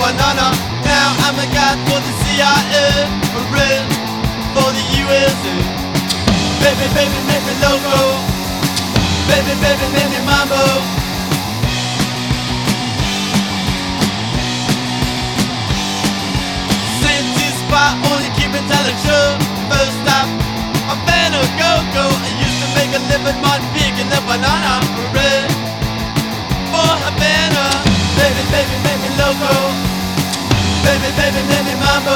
banana. Now I'm a guy for the CIA, a red for the USA. Baby, baby, make me loco. Baby, baby, make me mambo. City spot, only keep it telling true. First stop, Havana, go-go. I used to make a living on picking the banana. Red for Havana. Baby, baby, make me loco. Baby, baby, make me mambo.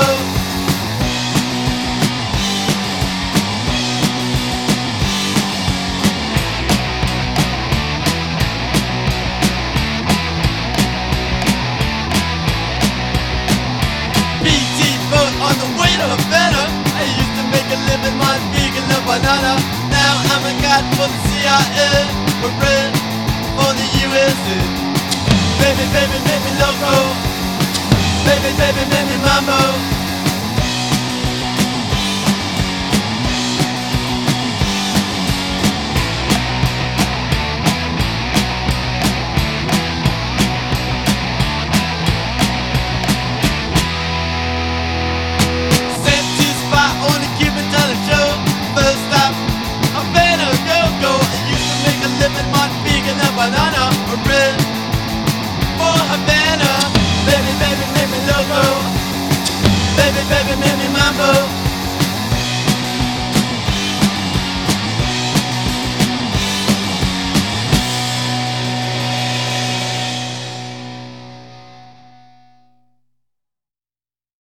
PT boat on the way to Havana. I used to make a living on vegan the banana. Now I'm a guy for the CIA, a red for the USA. Baby, baby, make me loco. Baby, baby, make me mambo. Sent to spot, only keep it telling true. First stop, Havana, go-go. I used to make a living on vegan and banana. A red for Havana. Baby, baby, make me loco. Baby, baby, make me mambo.